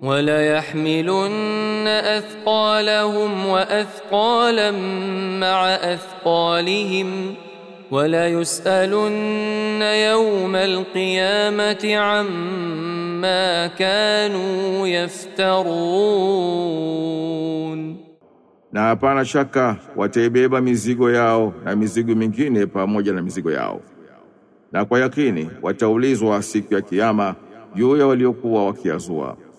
ولا يحملن أثقالهم وأثقالا مع أثقالهم ولا يسألن يوم القيامة عما كانوا يفترون. Na hapana shaka wataibeba mizigo yao na mizigo mingine pamoja na mizigo yao. Na kwa yakini wataulizwa siku ya kiyama juu ya waliokuwa wakiazua.